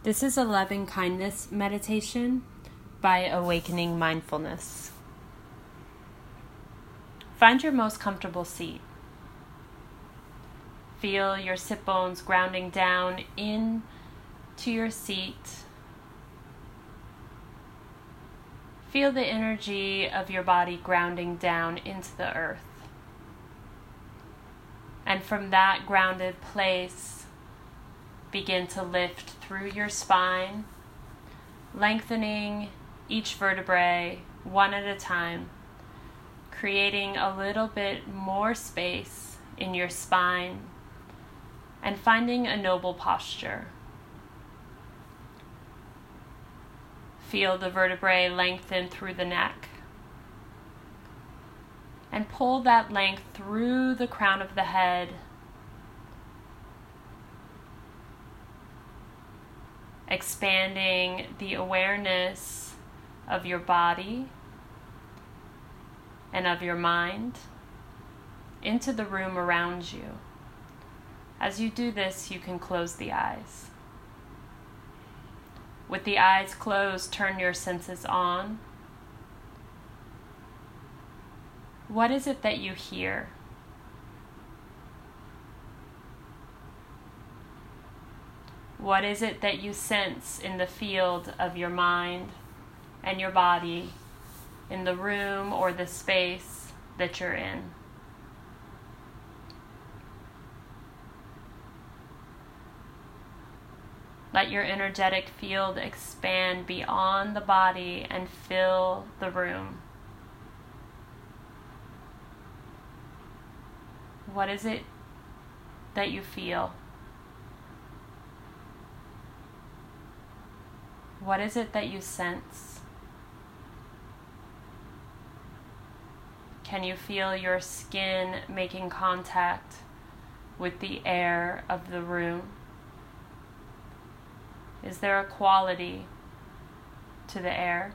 This is a loving kindness meditation by Awakening Mindfulness. Find your most comfortable seat. Feel your sit bones grounding down into your seat. Feel the energy of your body grounding down into the earth. And from that grounded place, begin to lift through your spine, lengthening each vertebrae one at a time, creating a little bit more space in your spine, and finding a noble posture. Feel the vertebrae lengthen through the neck, and pull that length through the crown of the head, expanding the awareness of your body and of your mind into the room around you. As you do this, you can close the eyes. With the eyes closed, turn your senses on. What is it that you hear? What is it that you sense in the field of your mind and your body, in the room or the space that you're in? Let your energetic field expand beyond the body and fill the room. What is it that you feel? What is it that you sense? Can you feel your skin making contact with the air of the room? Is there a quality to the air?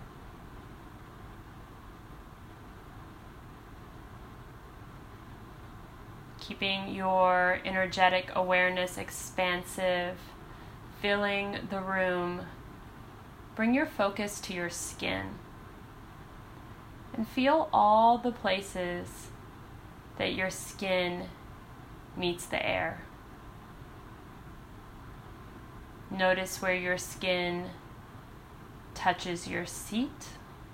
Keeping your energetic awareness expansive, filling the room, bring your focus to your skin and feel all the places that your skin meets the air. Notice where your skin touches your seat.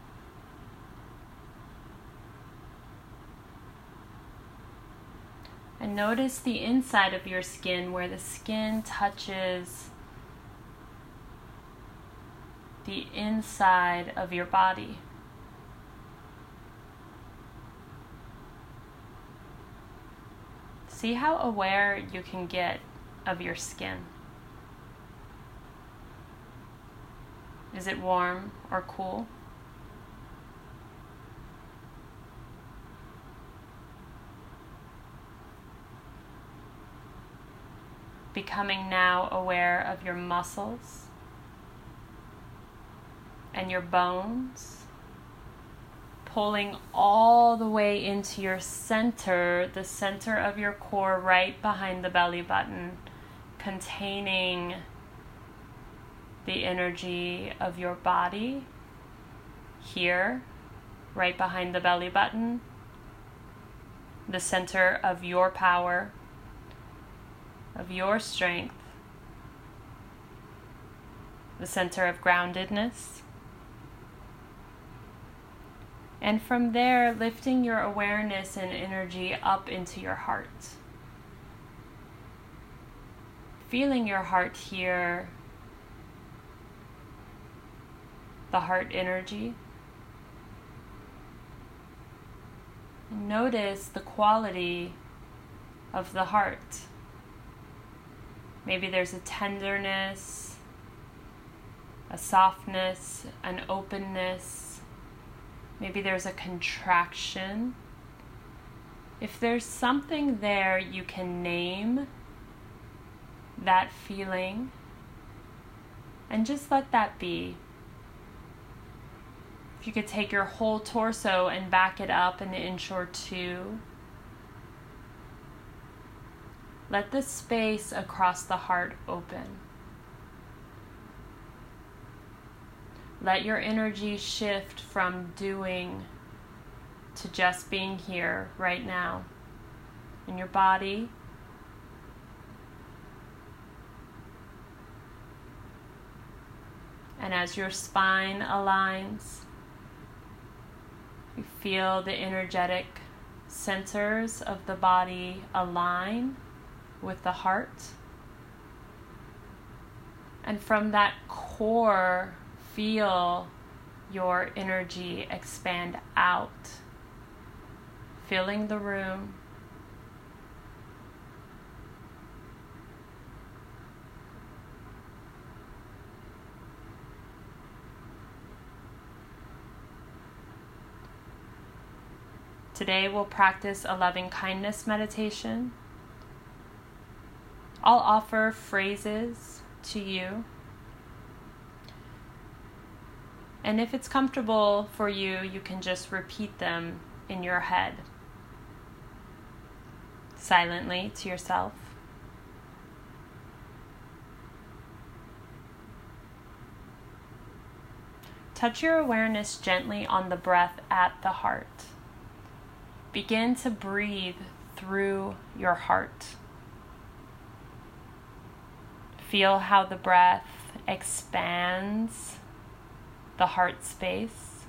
And notice the inside of your skin, where the skin touches the inside of your body. See how aware you can get of your skin. Is it warm or cool? Becoming now aware of your muscles and your bones, pulling all the way into your center, the center of your core right behind the belly button, containing the energy of your body here, right behind the belly button, the center of your power, of your strength, the center of groundedness. And from there, lifting your awareness and energy up into your heart. Feeling your heart here, the heart energy. Notice the quality of the heart. Maybe there's a tenderness, a softness, an openness. Maybe there's a contraction. If there's something there, you can name that feeling and just let that be. If you could take your whole torso and back it up an inch or two, Let the space across the heart open. Let your energy shift from doing to just being here right now in your body. And as your spine aligns, you feel the energetic centers of the body align with the heart. And from that core, feel your energy expand out, filling the room. Today we'll practice a loving kindness meditation. I'll offer phrases to you. And if it's comfortable for you, you can just repeat them in your head, silently to yourself. Touch your awareness gently on the breath at the heart. Begin to breathe through your heart. Feel how the breath expands the heart space.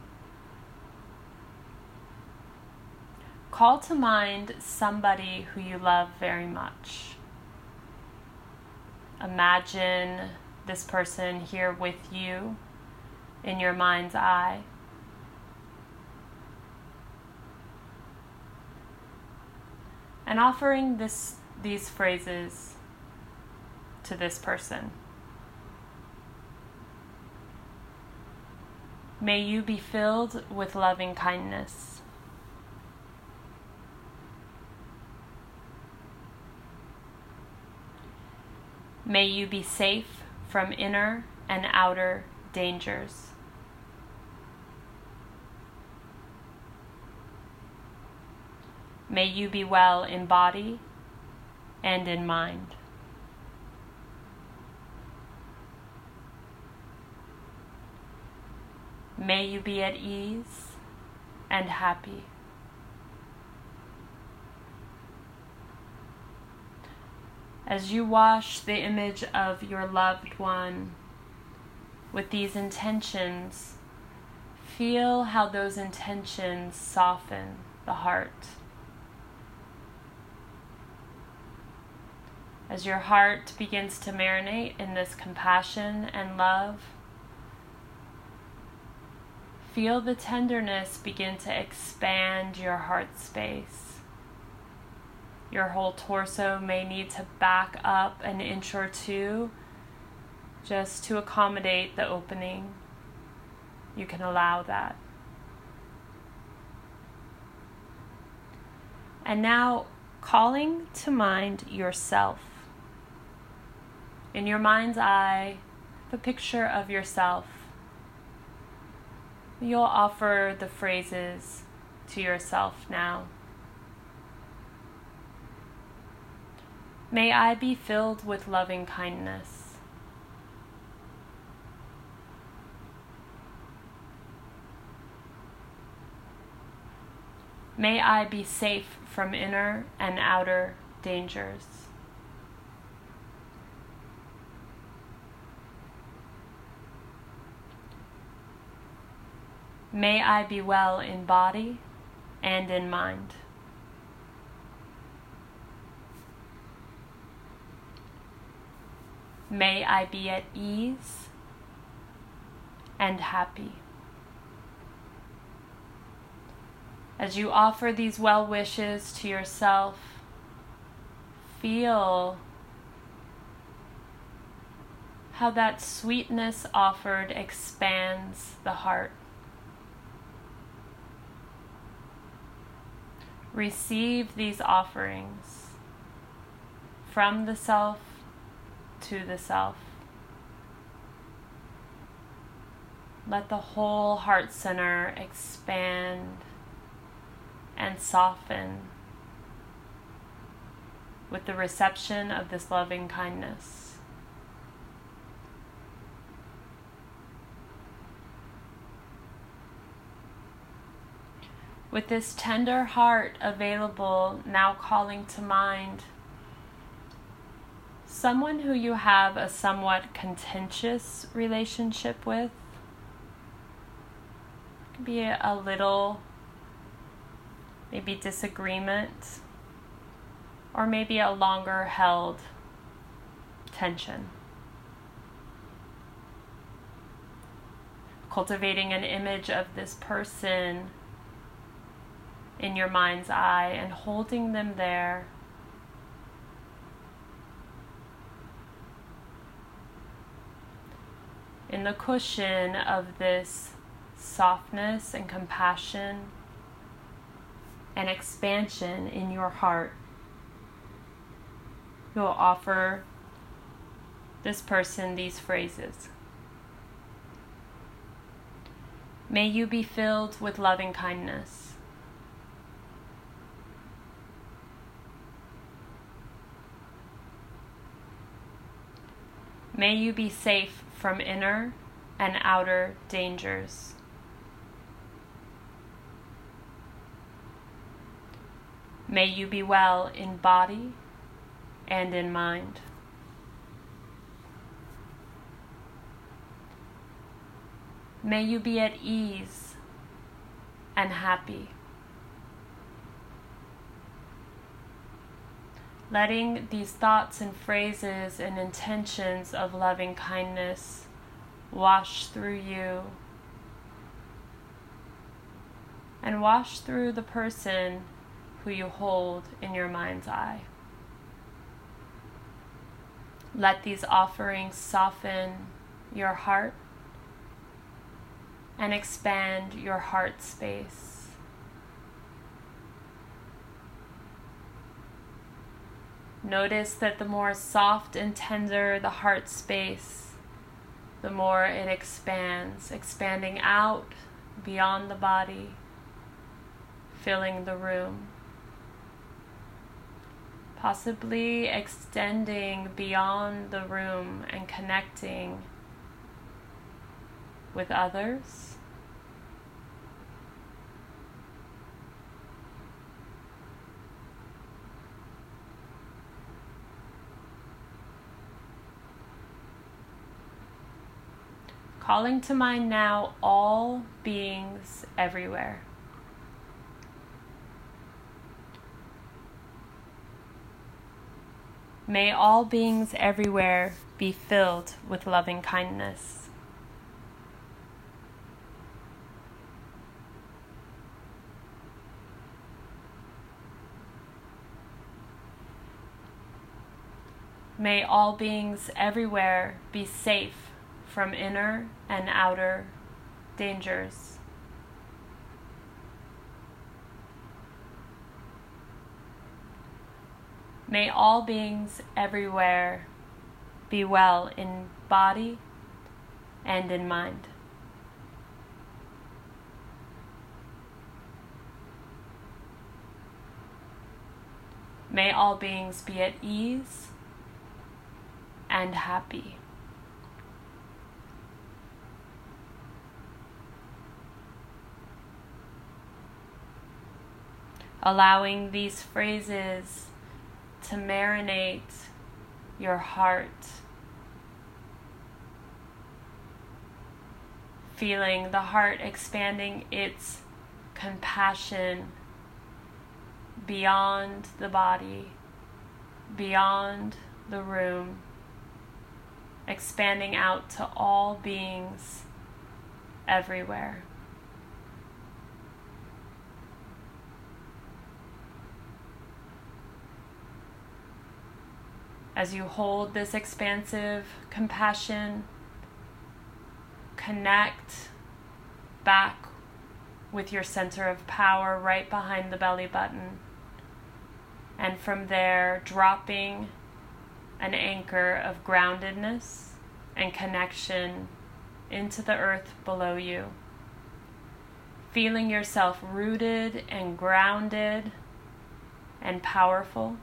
Call to mind somebody who you love very much. Imagine this person here with you in your mind's eye. And offering these phrases to this person. May you be filled with loving kindness. May you be safe from inner and outer dangers. May you be well in body and in mind. May you be at ease and happy. As you wash the image of your loved one with these intentions, feel how those intentions soften the heart. As your heart begins to marinate in this compassion and love, feel the tenderness begin to expand your heart space. Your whole torso may need to back up an inch or two just to accommodate the opening. You can allow that. And now, calling to mind yourself. In your mind's eye, the picture of yourself. You'll offer the phrases to yourself now. May I be filled with loving kindness. May I be safe from inner and outer dangers. May I be well in body and in mind. May I be at ease and happy. As you offer these well wishes to yourself, feel how that sweetness offered expands the heart. Receive these offerings from the self to the self. Let the whole heart center expand and soften with the reception of this loving kindness. With this tender heart available, now calling to mind someone who you have a somewhat contentious relationship with. It could be a little, maybe disagreement, or maybe a longer held tension. Cultivating an image of this person in your mind's eye and holding them there. In the cushion of this softness and compassion and expansion in your heart, you'll offer this person these phrases. May you be filled with loving kindness. May you be safe from inner and outer dangers. May you be well in body and in mind. May you be at ease and happy. Letting these thoughts and phrases and intentions of loving kindness wash through you and wash through the person who you hold in your mind's eye. Let these offerings soften your heart and expand your heart space. Notice that the more soft and tender the heart space, the more it expands, expanding out beyond the body, filling the room. Possibly extending beyond the room and connecting with others. Calling to mind now all beings everywhere. May all beings everywhere be filled with loving kindness. May all beings everywhere be safe from inner and outer dangers. May all beings everywhere be well in body and in mind. May all beings be at ease and happy. Allowing these phrases to marinate your heart, feeling the heart expanding its compassion beyond the body, beyond the room, expanding out to all beings everywhere. As you hold this expansive compassion, connect back with your center of power right behind the belly button. And from there, dropping an anchor of groundedness and connection into the earth below you. Feeling yourself rooted and grounded and powerful.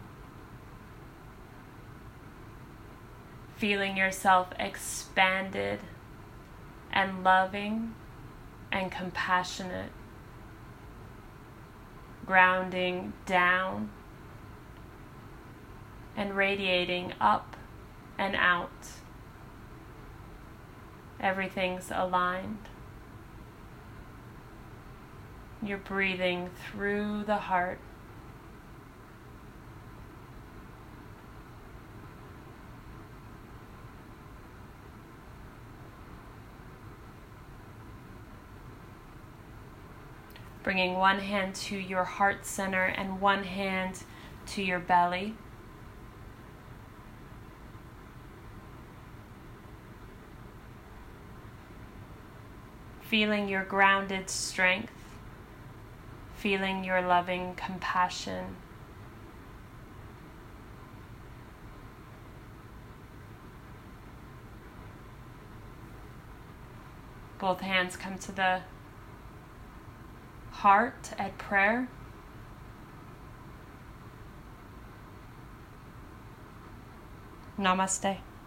Feeling yourself expanded and loving and compassionate. grounding down and radiating up and out. Everything's aligned. You're breathing through the heart. Bringing one hand to your heart center and one hand to your belly. Feeling your grounded strength, feeling your loving compassion. Both hands come to the heart at prayer. Namaste.